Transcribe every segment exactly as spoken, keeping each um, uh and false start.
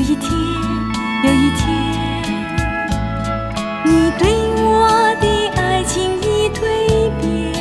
一天，有一天，你对我的爱情已蜕变，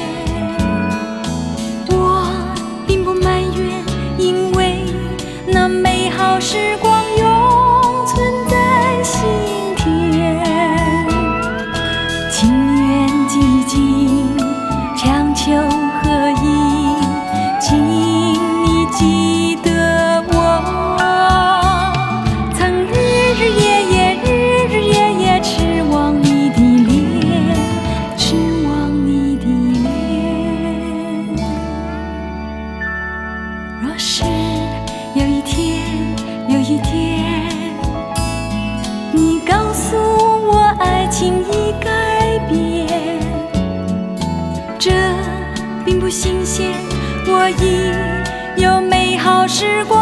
我并不埋怨，因为那美好时光永存在心田。情缘寂静，长久合影，请你记得我曾日日夜夜日日夜夜痴望你的脸，痴望你的脸。若是有一天有一天你告诉我爱情已改变，这并不新鲜，我已有美好时光